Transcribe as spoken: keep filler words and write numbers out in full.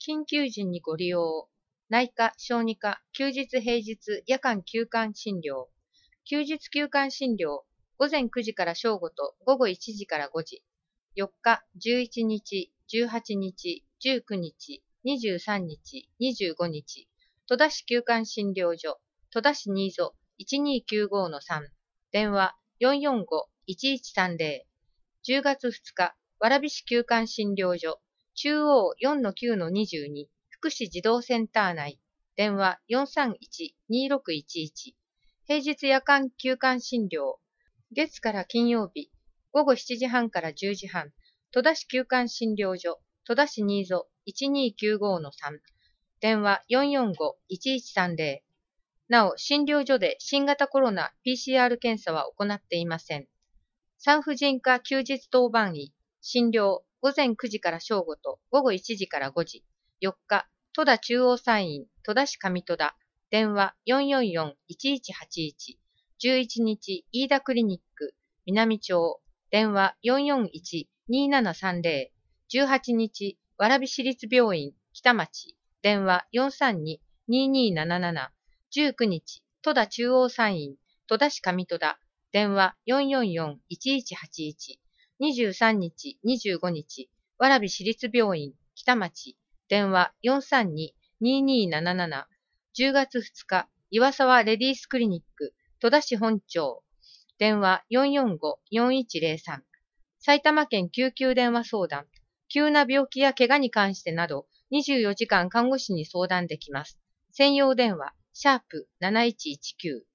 緊急時にご利用。内科、小児科、休日平日、夜間休館診療。休日休館診療。午前くじから正午と午後いちじからごじ。よっか、じゅういちにち、じゅうはちにち、じゅうくにち、にじゅうさんにち、にじゅうごにち。戸田市休館診療所。戸田市新津 いちにーきゅうごのさん。電話 よんよんごのいちいちさんぜろ。じゅうがつふつか、蕨市休館診療所。中央 よんのきゅうのにじゅうに。福祉児童センター内。電話 よんさんいちのにろくいちいち。平日夜間休館診療。月から金曜日、ごごしちじはんからじゅうじはん。戸田市休館診療所。戸田市新津 いちにーきゅうごのさん。電話 よんよんごのいちいちさんぜろ。なお、診療所で新型コロナ ピーシーアール 検査は行っていません。産婦人科休日当番医。診療、午前くじから正午と午後いちじからごじ。よっか、戸田中央産院、戸田市上戸田。電話 よんよんよんのいちいちはちいち。じゅういちにち、飯田クリニック、南町。電話 よんよんいちのにななさんぜろ。じゅうはちにち、蕨市立病院、北町。電話 よんさんにのににーなななな。じゅうくにち、戸田中央産院、戸田市上戸田。電話 よんよんよんのいちいちはちいち。にじゅうさんにち、にじゅうごにち、蕨市立病院、北町。電話 よんさんにのににーなななな。じゅうがつふつか、岩沢レディースクリニック、戸田市本町。電話 よんよんごのよんいちぜろさん。埼玉県救急電話相談。急な病気や怪我に関してなど、にじゅうよじかん看護師に相談できます。専用電話、シャープなないちいちきゅう。